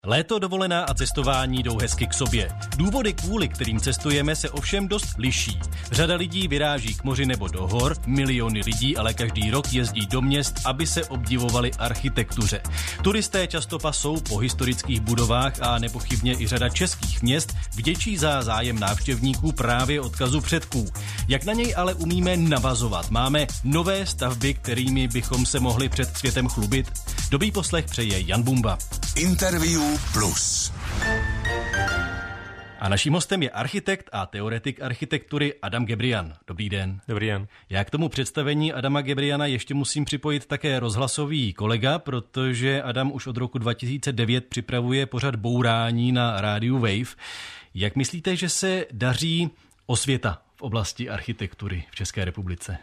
Léto, dovolená a cestování jdou hezky k sobě. Důvody, kvůli kterým cestujeme, se ovšem dost liší. Řada lidí vyráží k moři nebo do hor, miliony lidí ale každý rok jezdí do měst, aby se obdivovali architektuře. Turisté často pasou po historických budovách a nepochybně i řada českých měst vděčí za zájem návštěvníků právě odkazu předků. Jak na něj ale umíme navazovat? Máme nové stavby, kterými bychom se mohli před světem chlubit? Dobrý poslech přeje Jan Bumba. Interview Plus. A naším hostem je architekt a teoretik architektury Adam Gebrian. Dobrý den. Dobrý den. Já k tomu představení Adama Gebriana ještě musím připojit také rozhlasový kolega, protože Adam už od roku 2009 připravuje pořad Bourání na rádiu Wave. Jak myslíte, že se daří osvěta v oblasti architektury v České republice?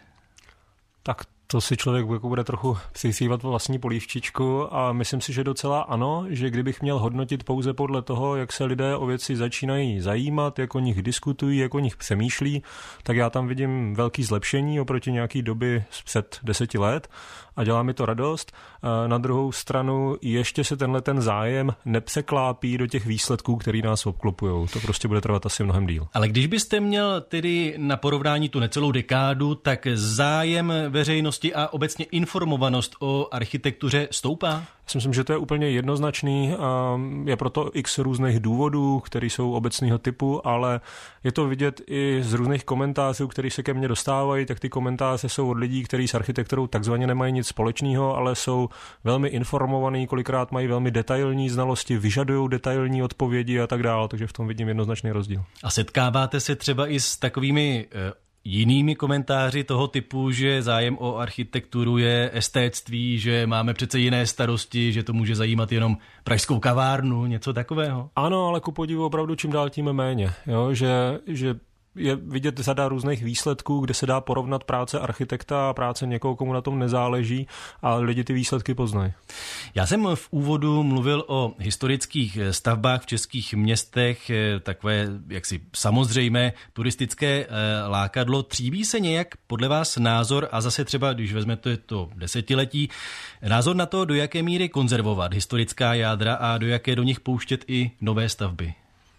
Tak to si člověk bude trochu přisývat vlastní polívčičku a myslím si, že docela ano, že kdybych měl hodnotit pouze podle toho, jak se lidé o věci začínají zajímat, jak o nich diskutují, jak o nich přemýšlí, tak já tam vidím velký zlepšení oproti nějaký doby před 10 let a dělá mi to radost. Na druhou stranu ještě se ten zájem nepřeklápí do těch výsledků, který nás obklopujou. To prostě bude trvat asi mnohem díl. Ale když byste měl tedy na porovnání tu necelou dekádu, tak zájem veřejnosti a obecně informovanost o architektuře stoupá? Já si myslím, že to je úplně jednoznačný. Je proto x různých důvodů, které jsou obecného typu, ale je to vidět i z různých komentářů, které se ke mně dostávají, tak ty komentáře jsou od lidí, kteří s architekturou takzvaně nemají nic společného, ale jsou velmi informovaní, kolikrát mají velmi detailní znalosti, vyžadují detailní odpovědi a tak dále, takže v tom vidím jednoznačný rozdíl. A setkáváte se třeba i s takovými jinými komentáři toho typu, že zájem o architekturu je estétství, že máme přece jiné starosti, že to může zajímat jenom pražskou kavárnu, něco takového? Ano, ale ku podivu opravdu čím dál tím méně, jo? Že je vidět řada různých výsledků, kde se dá porovnat práce architekta a práce někoho, komu na tom nezáleží a lidi ty výsledky poznají. Já jsem v úvodu mluvil o historických stavbách v českých městech, takové jaksi samozřejmé turistické lákadlo. Tříbí se nějak podle vás názor a zase třeba, když vezmete to desetiletí, názor na to, do jaké míry konzervovat historická jádra a do jaké do nich pouštět i nové stavby?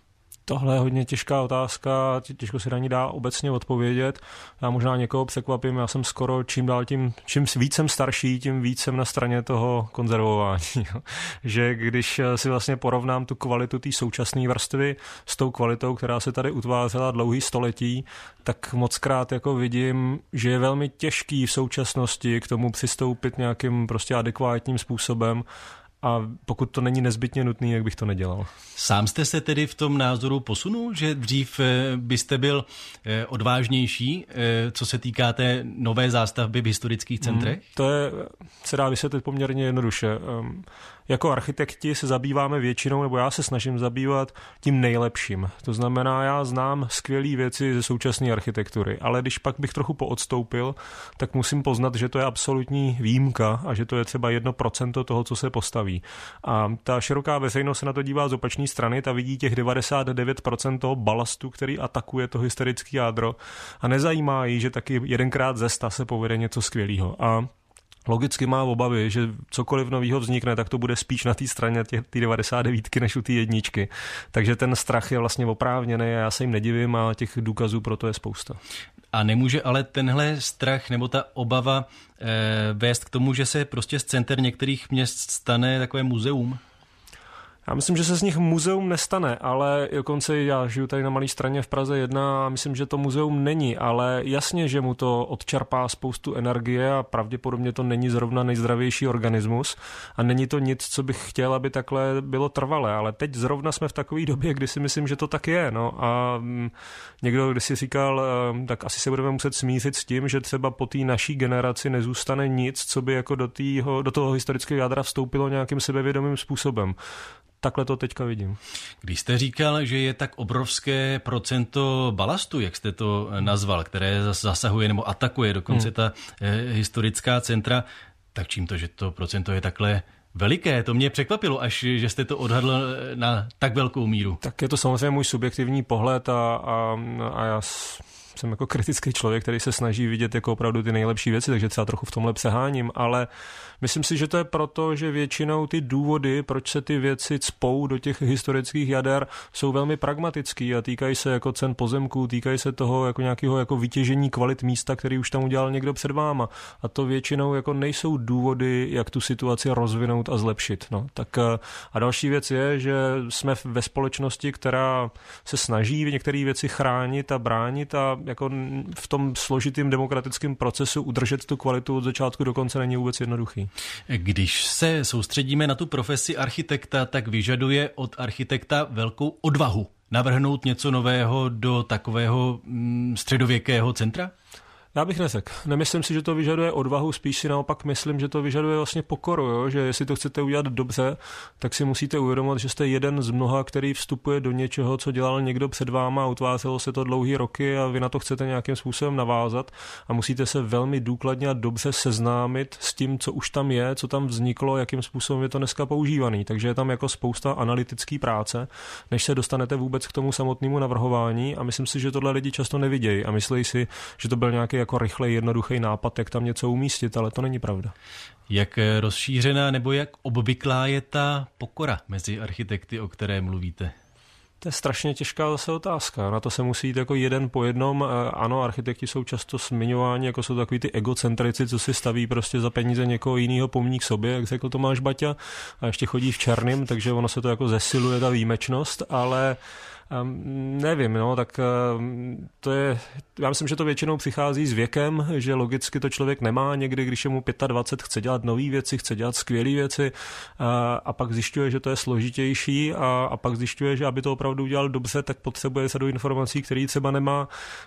Tohle je hodně těžká otázka, těžko se na ní dá obecně odpovědět. Já možná někoho překvapím, já jsem skoro čím víc jsem starší, tím víc jsem na straně toho konzervování. Že když si vlastně porovnám tu kvalitu té současné vrstvy s tou kvalitou, která se tady utvářela dlouhý století, tak mockrát jako vidím, že je velmi těžký v současnosti k tomu přistoupit nějakým prostě adekvátním způsobem. A pokud to není nezbytně nutný, jak bych to nedělal. Sám jste se tedy v tom názoru posunul, že dřív byste byl odvážnější, co se týká té nové zástavby v historických centrech? Se dá vysvětlit poměrně jednoduše. Jako architekti se zabýváme většinou, nebo já se snažím zabývat tím nejlepším. To znamená, já znám skvělé věci ze současné architektury, ale když pak bych trochu poodstoupil, tak musím poznat, že to je absolutní výjimka a že to je třeba 1% toho, co se postaví. A ta široká veřejnost se na to dívá z opačné strany, ta vidí těch 99% toho balastu, který atakuje to historické jádro a nezajímá jí, že taky jedenkrát ze 100 se povede něco skvělého. A logicky má obavy, že cokoliv novýho vznikne, tak to bude spíš na té straně ty 99 než u té jedničky. Takže ten strach je vlastně oprávněný a já se jim nedivím a těch důkazů pro to je spousta. A nemůže ale tenhle strach nebo ta obava vést k tomu, že se prostě z center některých měst stane takové muzeum? Já myslím, že se z nich muzeum nestane, ale dokonce já žiju tady na Malé Straně v Praze 1 a myslím, že to muzeum není, ale jasně, že mu to odčerpá spoustu energie a pravděpodobně to není zrovna nejzdravější organismus a není to nic, co bych chtěl, aby takhle bylo trvalé, ale teď zrovna jsme v takové době, kdy si myslím, že to tak je. No a někdo, když si říkal, tak asi se budeme muset smířit s tím, že třeba po té naší generaci nezůstane nic, co by jako do toho historického jádra vstoupilo nějakým sebevědomým způsobem. Takhle to teďka vidím. Když jste říkal, že je tak obrovské procento balastu, jak jste to nazval, které zasahuje nebo atakuje dokonce ta historická centra, tak čím to, že to procento je takhle veliké? To mě překvapilo, až že jste to odhadl na tak velkou míru. Tak je to samozřejmě můj subjektivní pohled a já jsem jako kritický člověk, který se snaží vidět jako opravdu ty nejlepší věci, takže třeba trochu v tomhle přeháním, ale myslím si, že to je proto, že většinou ty důvody, proč se ty věci cpou do těch historických jader, jsou velmi pragmatický a týkají se jako cen pozemků, týkají se toho jako nějakého jako vytěžení kvalit místa, který už tam udělal někdo před váma. A to většinou jako nejsou důvody, jak tu situaci rozvinout a zlepšit. No, tak a další věc je, že jsme ve společnosti, která se snaží některé věci chránit a bránit a jako v tom složitým demokratickém procesu udržet tu kvalitu od začátku do konce není vůbec jednoduchý. Když se soustředíme na tu profesi architekta, tak vyžaduje od architekta velkou odvahu navrhnout něco nového do takového středověkého centra? Já bych neřekl. Nemyslím si, že to vyžaduje odvahu, spíš si naopak myslím, že to vyžaduje vlastně pokoru, jo? Že jestli to chcete udělat dobře, tak si musíte uvědomit, že jste jeden z mnoha, který vstupuje do něčeho, co dělal někdo před váma a utvářelo se to dlouhý roky a vy na to chcete nějakým způsobem navázat a musíte se velmi důkladně a dobře seznámit s tím, co už tam je, co tam vzniklo, jakým způsobem je to dneska používaný. Takže je tam jako spousta analytické práce, než se dostanete vůbec k tomu samotnému navrhování a myslím si, že tohle lidi často nevidějí a myslí si, že to byl nějaký jako rychlej, jednoduchý nápad, jak tam něco umístit, ale to není pravda. Jak rozšířená nebo jak obvyklá je ta pokora mezi architekty, o které mluvíte? To je strašně těžká zase otázka. Na to se musí jít jako jeden po jednom. Ano, architekti jsou často zmiňováni, jako jsou takový ty egocentrici, co si staví prostě za peníze někoho jiného pomník sobě, jak řekl Tomáš Baťa, a ještě chodí v černém, takže ono se to jako zesiluje, ta výjimečnost, ale nevím, no, tak to je, já myslím, že to většinou přichází s věkem, že logicky to člověk nemá někdy, když je mu 25, chce dělat nové věci, chce dělat skvělé věci a pak zjišťuje, že to je složitější a pak zjišťuje, že aby to opravdu udělal dobře, tak potřebuje sadu informací, který třeba nemá,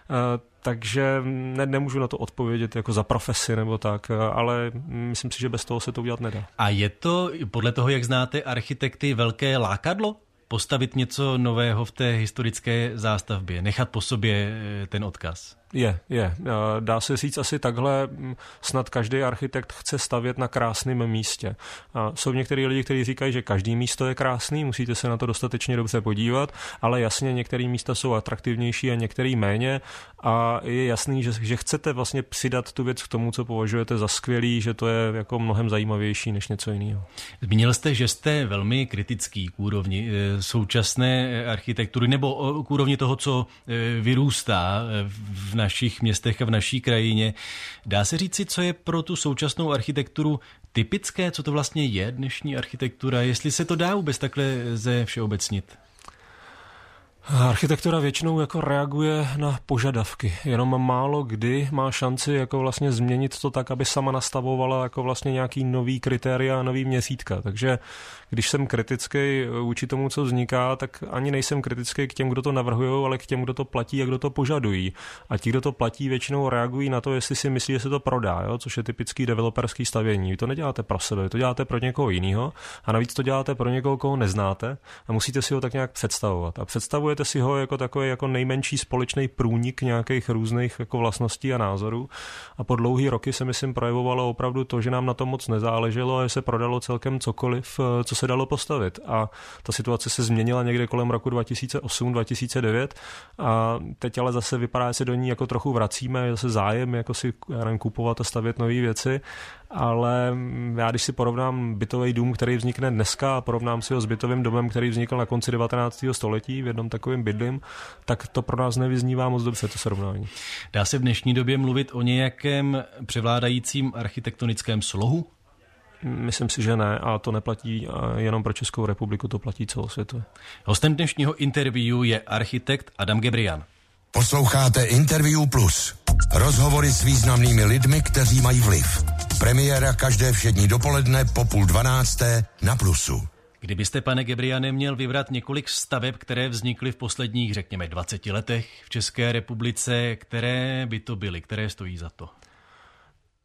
takže nemůžu na to odpovědět jako za profesi nebo tak, ale myslím si, že bez toho se to udělat nedá. A je to podle toho, jak znáte architekty, velké lákadlo? Postavit něco nového v té historické zástavbě, nechat po sobě ten odkaz? Je. Dá se říct asi takhle, snad každý architekt chce stavět na krásném místě. A jsou některý lidi, kteří říkají, že každý místo je krásný, musíte se na to dostatečně dobře podívat, ale jasně některé místa jsou atraktivnější a některé méně a je jasný, že chcete vlastně přidat tu věc k tomu, co považujete za skvělý, že to je jako mnohem zajímavější než něco jiného. Zmínil jste, že jste velmi kritický k úrovni současné architektury nebo k úrovni toho, co vyrůstá v našich městech a v naší krajině. Dá se říci, co je pro tu současnou architekturu typické, co to vlastně je dnešní architektura, jestli se to dá vůbec takhle ze všeobecnit? Architektura většinou jako reaguje na požadavky, jenom málo kdy má šanci jako vlastně změnit to tak, aby sama nastavovala jako vlastně nějaký nový kritéria a nový měřítka. Takže když jsem kritický vůči tomu, co vzniká, tak ani nejsem kritický k těm, kdo to navrhují, ale k těm, kdo to platí a kdo to požadují. A ti, kdo to platí, většinou reagují na to, jestli si myslí, že se to prodá, jo? Což je typický developerský stavění. Vy to neděláte pro sebe, vy to děláte pro někoho jiného a navíc to děláte pro někoho, koho neznáte a musíte si ho tak nějak představovat. A představujete si ho jako takový jako nejmenší společný průnik nějakých různých jako vlastností a názorů. A po dlouhý roky se myslím projevovalo opravdu to, že nám na tom moc nezáleželo a že se prodalo celkem cokoliv, co se dalo postavit. A ta situace se změnila někde kolem roku 2008-2009 a teď ale zase vypadá, že se do ní jako trochu vracíme, zase zájem jako si kupovat a stavět nové věci, ale já když si porovnám bytový dům, který vznikne dneska a porovnám si ho s bytovým domem, který vznikl na konci 19. století v jednom takovém bydlím, tak to pro nás nevyznívá moc dobře to srovnání. Dá se v dnešní době mluvit o nějakém převládajícím architektonickém slohu? Myslím si, že ne a to neplatí jenom pro Českou republiku, to platí celosvětově. Hostem dnešního interview je architekt Adam Gebrian. Posloucháte Interview Plus. Rozhovory s významnými lidmi, kteří mají vliv. Premiéra každé všední dopoledne po 11:30 na Plusu. Kdybyste, pane Gebriane, měl vybrat několik staveb, které vznikly v posledních, řekněme, 20 letech v České republice, které by to byly, které stojí za to?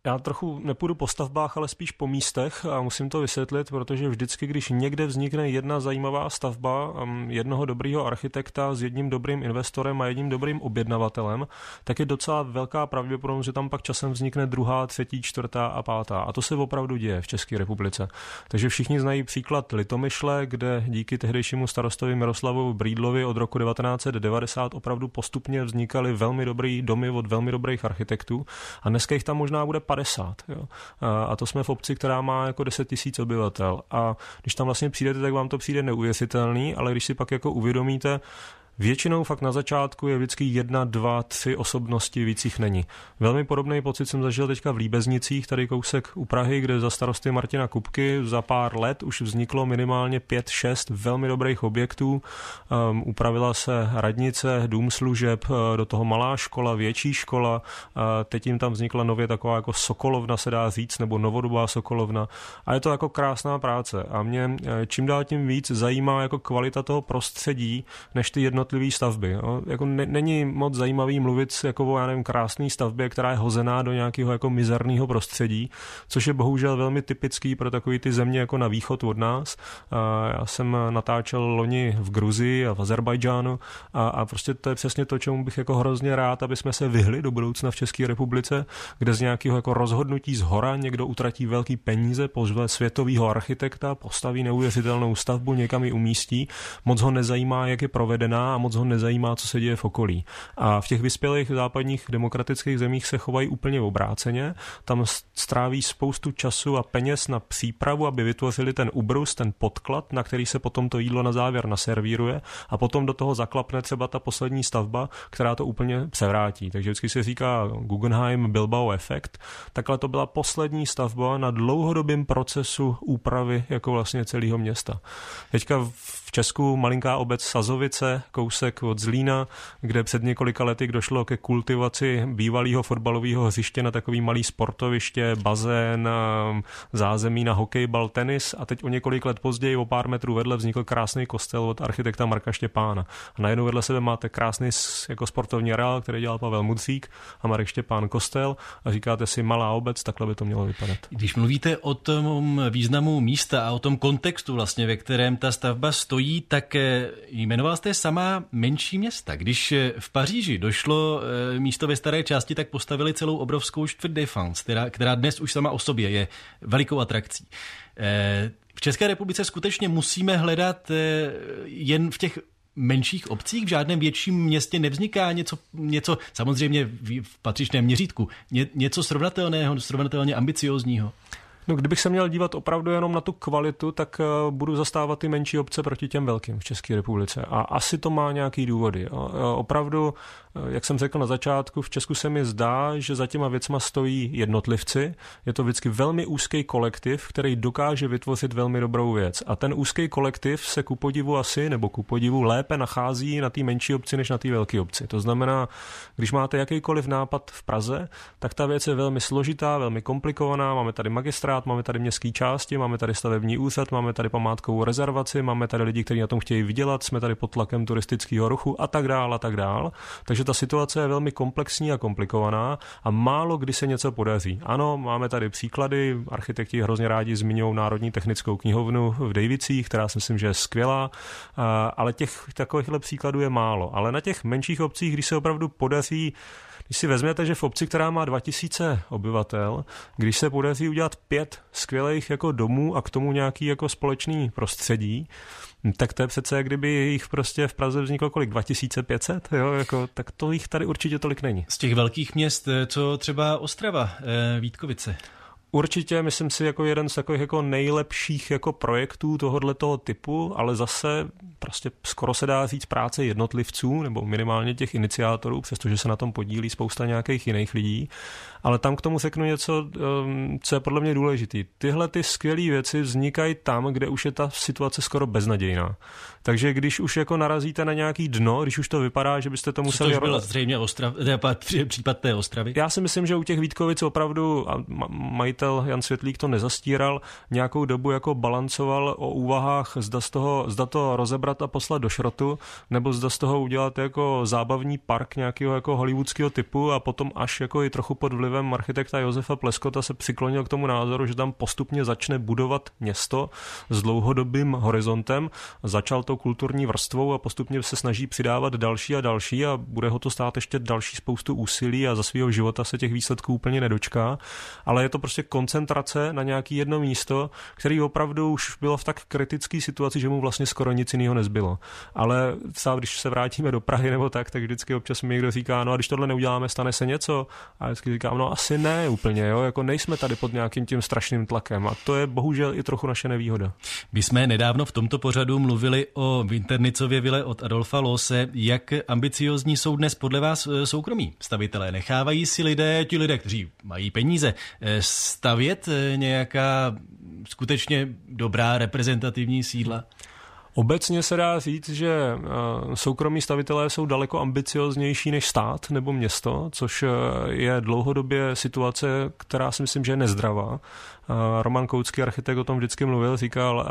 Já trochu nepůjdu po stavbách, ale spíš po místech a musím to vysvětlit, protože vždycky, když někde vznikne jedna zajímavá stavba jednoho dobrýho architekta s jedním dobrým investorem a jedním dobrým objednavatelem, tak je docela velká pravděpodobnost, že tam pak časem vznikne druhá, třetí, čtvrtá a pátá. A to se opravdu děje v České republice. Takže všichni znají příklad Litomyšle, kde díky tehdejšímu starostovi Miroslavu Brýdlovi od roku 1990 opravdu postupně vznikaly velmi dobrý domy od velmi dobrých architektů a dneska jich tam možná bude 50. Jo. A to jsme v obci, která má jako 10 000 obyvatel. A když tam vlastně přijdete, tak vám to přijde neuvěřitelný, ale když si pak jako uvědomíte, většinou fakt na začátku je vždycky 1, 2, 3 osobnosti, víc jich není. Velmi podobný pocit jsem zažil teďka v Líbeznicích, tady kousek u Prahy, kde za starosty Martina Kupky za pár let už vzniklo minimálně 5-6 velmi dobrých objektů. Upravila se radnice, dům služeb, do toho malá škola, větší škola. Teď jim tam vznikla nově taková jako sokolovna, se dá říct, nebo novodobá sokolovna. A je to jako krásná práce. A mě čím dál tím víc zajímá jako kvalita toho prostředí, než ty jednotlivé stavby. Jo. Jako není moc zajímavý mluvit jako o, já nevím, krásné stavbě, která je hozená do nějakého jako mizerného prostředí, což je bohužel velmi typický pro takový ty země jako na východ od nás. Já jsem natáčel loni v Gruzii a v Azerbajdžánu a prostě to je přesně to, čemu bych jako hrozně rád, aby jsme se vyhli do budoucna v České republice, kde z nějakého jako rozhodnutí zhora někdo utratí velký peníze, pozve světového architekta, postaví neuvěřitelnou stavbu, někam ji umístí, moc ho nezajímá, jak je provedená a moc ho nezajímá, co se děje v okolí. A v těch vyspělých západních demokratických zemích se chovají úplně obráceně. Tam stráví spoustu času a peněz na přípravu, aby vytvořili ten ubrus, ten podklad, na který se potom to jídlo na závěr naservíruje a potom do toho zaklapne třeba ta poslední stavba, která to úplně převrátí. Takže vždycky se říká Guggenheim Bilbao efekt. Takhle to byla poslední stavba na dlouhodobém procesu úpravy jako vlastně celého města. Teďka v Česku malinká obec Sazovice, kousek od Zlína, kde před několika lety došlo ke kultivaci bývalého fotbalového hřiště na takový malý sportoviště, bazén, zázemí na hokejbal, tenis a teď o několik let později, o pár metrů vedle, vznikl krásný kostel od architekta Marka Štěpána. A najednou vedle sebe máte krásný jako sportovní areál, který dělal Pavel Mudřík a Marek Štěpán kostel a říkáte si malá obec, takhle by to mělo vypadat. Když mluvíte o tom významu místa a o tom kontextu vlastně, ve kterém ta stavba stojí, tak jmenoval jste sama menší města. Když v Paříži došlo místo ve staré části, tak postavili celou obrovskou čtvrť Défense, která dnes už sama o sobě je velikou atrakcí. V České republice skutečně musíme hledat jen v těch menších obcích, v žádném větším městě nevzniká něco samozřejmě v patřičném měřítku, něco srovnatelně ambiciózního. No, kdybych se měl dívat opravdu jenom na tu kvalitu, tak budu zastávat ty menší obce proti těm velkým v České republice. A asi to má nějaký důvody. Opravdu, jak jsem řekl na začátku, v Česku se mi zdá, že za těma věcma stojí jednotlivci. Je to vždycky velmi úzký kolektiv, který dokáže vytvořit velmi dobrou věc. A ten úzký kolektiv se ku podivu lépe nachází na té menší obci, než na té velké obci. To znamená, když máte jakýkoliv nápad v Praze, tak ta věc je velmi složitá, velmi komplikovaná. Máme tady magistrát, máme tady městské části, máme tady stavební úřad, máme tady památkovou rezervaci, máme tady lidi, kteří na tom chtějí vydělat, jsme tady pod tlakem turistického ruchu a tak dál. Takže ta situace je velmi komplexní a komplikovaná a málo kdy se něco podaří. Ano, máme tady příklady, architekti hrozně rádi zmiňují Národní technickou knihovnu v Dejvicích, která si myslím, že je skvělá, ale těch takovýchhle příkladů je málo. Ale na těch menších obcích, když se opravdu podaří, když si vezmete, že v obci, která má 2000 obyvatel, když se podaří udělat 5 skvělých jako domů a k tomu nějaký jako společný prostředí, tak to je přece, kdyby jich prostě v Praze vzniklo kolik? 2500? Jo, jako, tak to jich tady určitě tolik není. Z těch velkých měst, co třeba Ostrava, Vítkovice? Určitě, myslím si, jako jeden z takových jako nejlepších jako projektů tohoto typu, ale zase prostě skoro se dá říct práce jednotlivců, nebo minimálně těch iniciátorů, přestože se na tom podílí spousta nějakých jiných lidí. Ale tam k tomu řeknu něco, co je podle mě důležitý. Tyhle ty skvělé věci vznikají tam, kde už je ta situace skoro beznadějná. Takže když už jako narazíte na nějaký dno, když už to vypadá, že byste to museli... Co to bylo zřejmě případ té Ostravy? Já si myslím, že u těch Vítkovic opravdu, a majitel Jan Světlík to nezastíral, nějakou dobu jako balancoval o úvahách, zda to rozebrat sebrat a poslat do šrotu, nebo zda z toho udělat jako zábavní park nějakého jako hollywoodského typu a potom až jako i trochu pod vlivem architekta Josefa Pleskota se přiklonil k tomu názoru, že tam postupně začne budovat město s dlouhodobým horizontem, začal tou kulturní vrstvou a postupně se snaží přidávat další a další a bude ho to stát ještě další spoustu úsilí a za svého života se těch výsledků úplně nedočká, ale je to prostě koncentrace na nějaký jedno místo, který opravdu už bylo v tak kritické situaci, že mu vlastně skoro nic jiného nezbylo. Ale když se vrátíme do Prahy nebo tak vždycky občas mi někdo říká, no a když tohle neuděláme, stane se něco? A vždycky říkám, no asi ne úplně, jo, jako nejsme tady pod nějakým tím strašným tlakem a to je bohužel i trochu naše nevýhoda. My jsme nedávno v tomto pořadu mluvili o Winternitzově vile od Adolfa Loose. Jak ambiciozní jsou dnes podle vás soukromí stavitelé? Nechávají si ti lidé, kteří mají peníze, stavět nějaká skutečně dobrá reprezentativní sídla? Obecně se dá říct, že soukromí stavitelé jsou daleko ambicioznější než stát nebo město, což je dlouhodobě situace, která si myslím, že je nezdravá. Roman Koucký, architekt, o tom vždycky mluvil, říkal,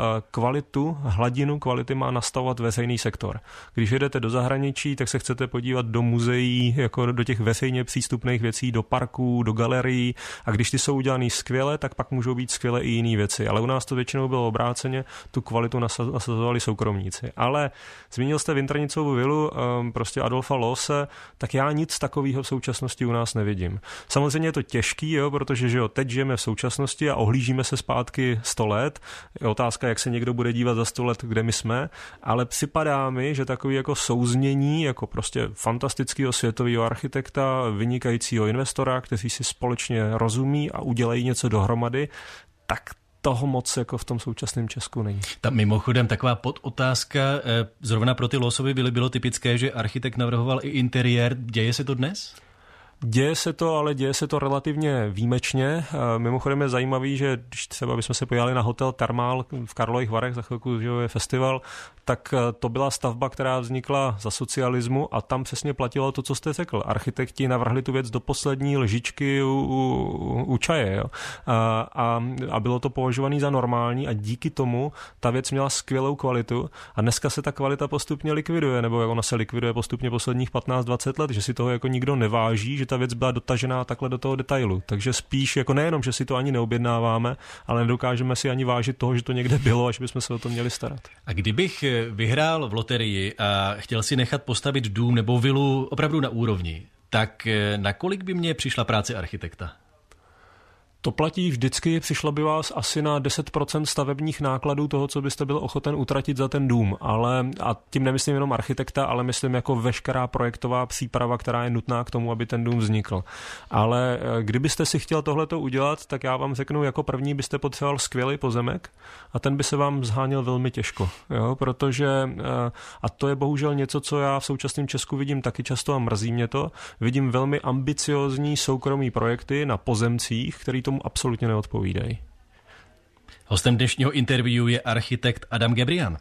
hladinu kvality má nastavovat veřejný sektor. Když jedete do zahraničí, tak se chcete podívat do muzeí, jako do těch veřejně přístupných věcí, do parků, do galerií a když ty jsou udělaný skvěle, tak pak můžou být skvěle i jiné věci. Ale u nás to většinou bylo obráceně, tu kvalitu nasazovali soukromníci. Ale zmínil jste Winternitzovou vilu, prostě Adolfa Loose, tak já nic takového v současnosti u nás nevidím. Samozřejmě je to těžký, jo, protože že jo, teď žijeme v současnosti a ohlížíme se zpátky 100 let. Je otázka, jak se někdo bude dívat za 100 let, kde my jsme, ale připadá mi, že takový jako souznění, jako prostě fantastického světového architekta, vynikajícího investora, kteří si společně rozumí a udělají něco dohromady, tak toho moc jako v tom současném Česku není. Tam mimochodem taková podotázka, zrovna pro ty Loosovy vily bylo typické, že architekt navrhoval i interiér. Děje se to dnes? Děje se to, ale děje se to relativně výjimečně. Mimochodem je zajímavý, že když třeba bychom se podívali na hotel Thermal v Karlových Varech, za chvilku že je festival, tak to byla stavba, která vznikla za socialismu a tam přesně platilo to, co jste řekl. Architekti navrhli tu věc do poslední lžičky u čaje. Jo? A bylo to považované za normální a díky tomu ta věc měla skvělou kvalitu a dneska se ta kvalita postupně likviduje, nebo jak ona se likviduje postupně posledních 15-20 let, že si toho jako nikdo neváží, že ta věc byla dotažená takhle do toho detailu. Takže spíš jako nejenom, že si to ani neobjednáváme, ale nedokážeme si ani vážit toho, že to někde bylo, až bychom se o to měli starat. A kdybych vyhrál v loterii a chtěl si nechat postavit dům nebo vilu opravdu na úrovni, tak nakolik by mě přišla práce architekta? To platí vždycky, přišlo by vás asi na 10% stavebních nákladů toho, co byste byl ochoten utratit za ten dům, a tím nemyslím jenom architekta, ale myslím jako veškerá projektová příprava, která je nutná k tomu, aby ten dům vznikl. Ale kdybyste si chtěl tohleto udělat, tak já vám řeknu, jako první byste potřeboval skvělý pozemek a ten by se vám zháněl velmi těžko, jo? Protože, a to je bohužel něco, co já v současném Česku vidím taky často a mrzí mě to, vidím velmi ambiciózní soukromý projekty na pozemcích, který tomu absolutně neodpovídají. Hostem dnešního interview je architekt Adam Gebrian.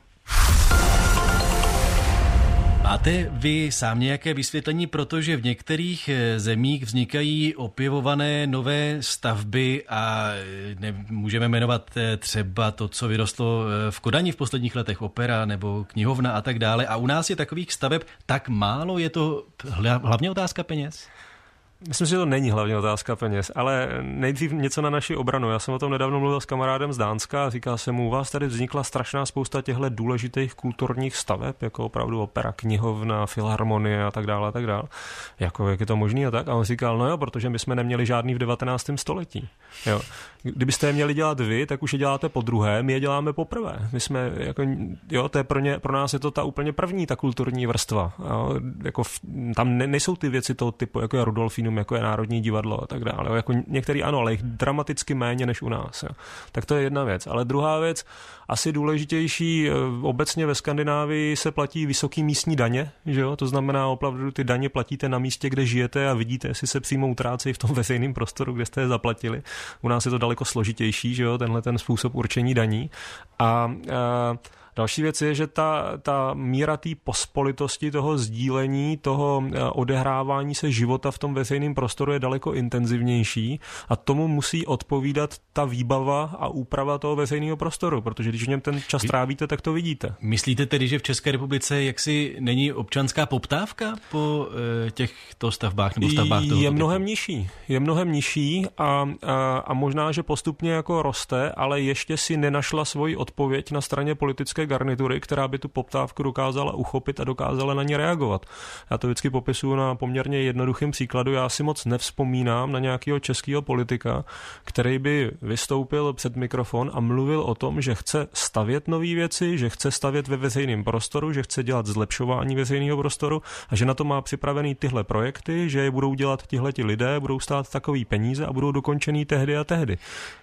Máte vy sám nějaké vysvětlení, protože v některých zemích vznikají opěvované nové stavby a můžeme jmenovat třeba to, co vyrostlo v Kodani v posledních letech, opera nebo knihovna a tak dále. A u nás je takových staveb tak málo, je to hlavně otázka peněz? Myslím si, že to není hlavně otázka peněz, ale nejdřív něco na naši obranu. Já jsem o tom nedávno mluvil s kamarádem z Dánska a říkal jsem mu, u vás tady vznikla strašná spousta těchto důležitých kulturních staveb, jako opravdu opera, knihovna, filharmonie a tak dále, a tak dále. Jako, jak je to možný a tak? A on říkal, no jo, protože my jsme neměli žádný v 19. století. Jo. Kdybyste je měli dělat vy, tak už je děláte po druhé, my je děláme poprvé. My jsme, jako, jo, to je pro nás je to ta úplně první, ta kulturní vrstva. Jo. Jako tam nejsou ty věci toho typu, jako je Rudolfínum, jako je Národní divadlo a tak dále. Jako některý ano, ale jich dramaticky méně než u nás. Jo. Tak to je jedna věc. Ale druhá věc, asi důležitější, obecně ve Skandinávii se platí vysoký místní daně, že jo? To znamená opravdu ty daně platíte na místě, kde žijete a vidíte, jestli se přímo utrácejí v tom veřejném prostoru, kde jste je zaplatili. U nás je to daleko složitější, že jo? Tenhle ten způsob určení daní. A Další věc je, že ta míra té pospolitosti, toho sdílení, toho odehrávání se života v tom veřejném prostoru je daleko intenzivnější a tomu musí odpovídat ta výbava a úprava toho veřejného prostoru, protože když v něm ten čas trávíte, tak to vidíte. Myslíte tedy, že v České republice jaksi není občanská poptávka po těchto stavbách nebo stavbách tohoto Je mnohem nižší a možná, že postupně jako roste, ale ještě si nenašla svoji odpověď na straně politické garnitury, která by tu poptávku dokázala uchopit a dokázala na ní reagovat. Já to vždycky popisuju na poměrně jednoduchým příkladu. Já si moc nevzpomínám na nějakého českého politika, který by vystoupil před mikrofon a mluvil o tom, že chce stavět nové věci, že chce stavět ve veřejném prostoru, že chce dělat zlepšování veřejného prostoru a že na to má připravený tyhle projekty, že je budou dělat tihleti lidé, budou stát takový peníze a budou dokončený tehdy a tehdy.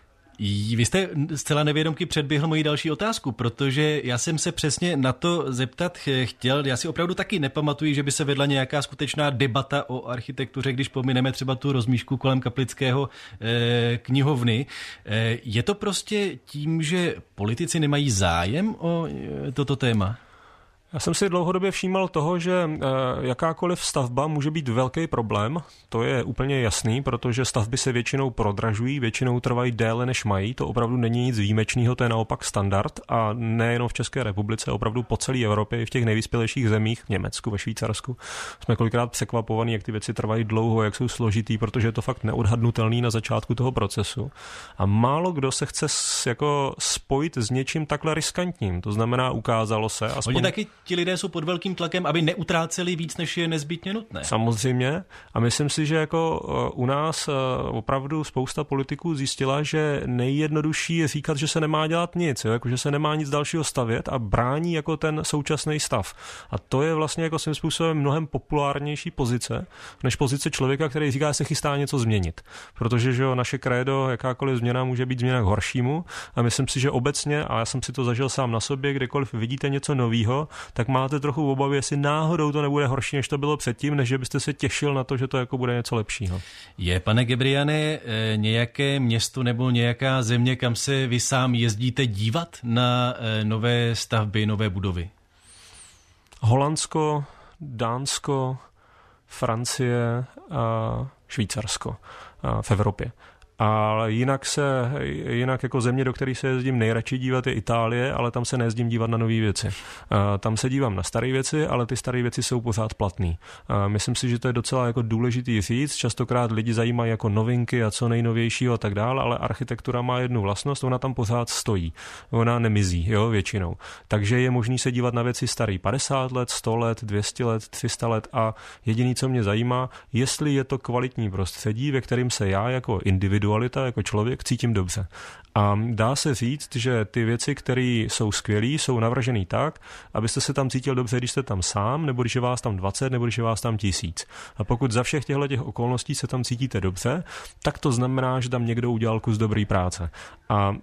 Vy jste zcela nevědomky předběhl moji další otázku, protože já jsem se přesně na to zeptat chtěl. Já si opravdu taky nepamatuji, že by se vedla nějaká skutečná debata o architektuře, když pomineme třeba tu rozmíšku kolem Kaplického knihovny. Je to prostě tím, že politici nemají zájem o toto téma? Já jsem si dlouhodobě všímal toho, že jakákoliv stavba může být velký problém, to je úplně jasný, protože stavby se většinou prodražují, většinou trvají déle, než mají, to opravdu není nic výjimečného, to je naopak standard a nejenom v České republice, opravdu po celé Evropě i v těch nejvyspělejších zemích, v Německu, ve Švýcarsku, jsme kolikrát překvapovaní, jak ty věci trvají dlouho, jak jsou složitý, protože je to fakt neodhadnutelný na začátku toho procesu. A málo kdo se chce jako spojit s něčím takhle riskantním, to znamená ukázalo se aspoň ti lidé jsou pod velkým tlakem, aby neutráceli víc, než je nezbytně nutné. Samozřejmě. A myslím si, že jako u nás opravdu spousta politiků zjistila, že nejjednodušší je říkat, že se nemá dělat nic, jako že se nemá nic dalšího stavět a brání jako ten současný stav. A to je vlastně jako svým způsobem mnohem populárnější pozice, než pozice člověka, který říká, že se chystá něco změnit. Protože že naše krédo, jakákoliv změna může být změna k horšímu a myslím si, že obecně, a já jsem si to zažil sám na sobě, kdekoliv vidíte něco novýho, tak máte trochu obavy, jestli náhodou to nebude horší, než to bylo předtím, než byste se těšil na to, že to jako bude něco lepšího. Je, pane Gebriane, nějaké město nebo nějaká země, kam se vy sám jezdíte dívat na nové stavby, nové budovy? Holandsko, Dánsko, Francie a Švýcarsko v Evropě. A jinak jako země, do které se jezdím nejradši dívat, je Itálie, ale tam se nejezdím dívat na nové věci. Tam se dívám na staré věci, ale ty staré věci jsou pořád platný. Myslím si, že to je docela jako důležitý říct. Častokrát lidi zajímají jako novinky a co nejnovějšího a tak dále, ale architektura má jednu vlastnost, ona tam pořád stojí. Ona nemizí, jo, většinou. Takže je možný se dívat na věci starý 50 let, 100 let, 200 let, 300 let a jediný, co mě zajímá, jestli je to kvalitní prostředí, ve kterém se já jako individualita, jako člověk cítím dobře. A dá se říct, že ty věci, které jsou skvělé, jsou navržené tak, abyste se tam cítil dobře, když jste tam sám, nebo když je vás tam 20, nebo když je vás tam 1000. A pokud za všech těchto okolností se tam cítíte dobře, tak to znamená, že tam někdo udělal kus dobrý práce. A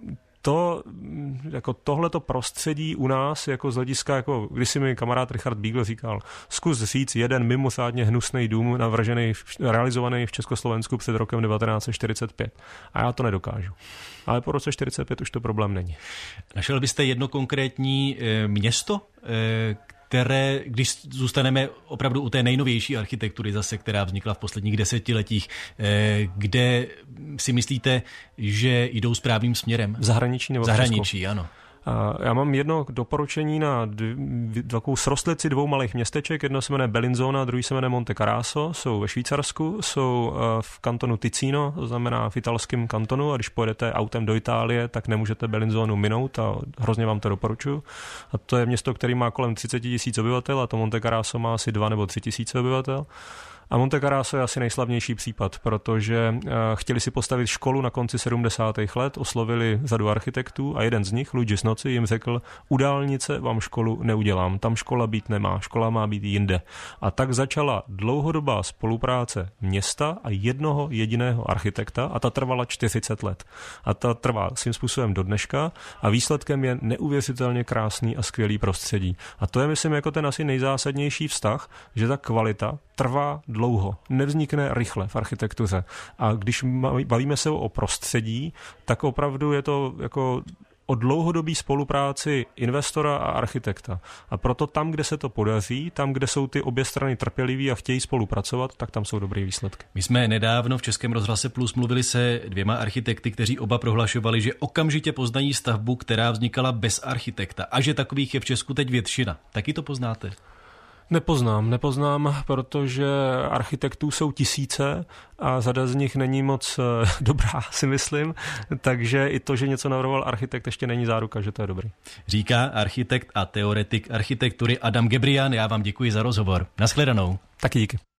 jako tohleto prostředí u nás, jako z hlediska, jako když si mi kamarád Richard Beagle říkal, zkus říct jeden mimořádně hnusný dům realizovaný v Československu před rokem 1945. A já to nedokážu. Ale po roce 1945 už to problém není. Našel byste jedno konkrétní město, které, když zůstaneme opravdu u té nejnovější architektury zase, která vznikla v posledních desetiletích, kde si myslíte, že jdou správným směrem? V zahraničí nebo v zahraničí, ano. Já mám jedno doporučení na takovou srostlici dvou malých městeček. Jedno se jmenuje Bellinzona, druhý se jmenuje Monte Carasso. Jsou ve Švýcarsku, jsou v kantonu Ticino, to znamená v italském kantonu. A když pojedete autem do Itálie, tak nemůžete Bellinzonu minout a hrozně vám to doporučuji. A to je město, který má kolem 30 000 obyvatel a to Monte Carasso má asi 2 nebo 3 000 obyvatel. A Monte Carasso je asi nejslavnější případ, protože chtěli si postavit školu na konci 70. let, oslovili řadu architektů a jeden z nich, Luigi Snozzi, jim řekl, u dálnice vám školu neudělám, tam škola být nemá, škola má být jinde. A tak začala dlouhodobá spolupráce města a jednoho jediného architekta a ta trvala 40 let. A ta trvá svým způsobem do dneška a výsledkem je neuvěřitelně krásný a skvělý prostředí. A to je, myslím, jako ten asi nejzásadnější vztah, že ta kvalita trvá dlouho, nevznikne rychle v architektuře. A když bavíme se o prostředí, tak opravdu je to jako o dlouhodobý spolupráci investora a architekta. A proto tam, kde se to podaří, tam, kde jsou ty obě strany trpěliví a chtějí spolupracovat, tak tam jsou dobré výsledky. My jsme nedávno v Českém rozhlase Plus mluvili se 2 architekty, kteří oba prohlašovali, že okamžitě poznají stavbu, která vznikala bez architekta a že takových je v Česku teď většina. Taky to poznáte? Nepoznám, protože architektů jsou tisíce a řada z nich není moc dobrá, si myslím, takže i to, že něco navrhoval architekt, ještě není záruka, že to je dobrý. Říká architekt a teoretik architektury Adam Gebrian. Já vám děkuji za rozhovor. Nashledanou. Taky díky.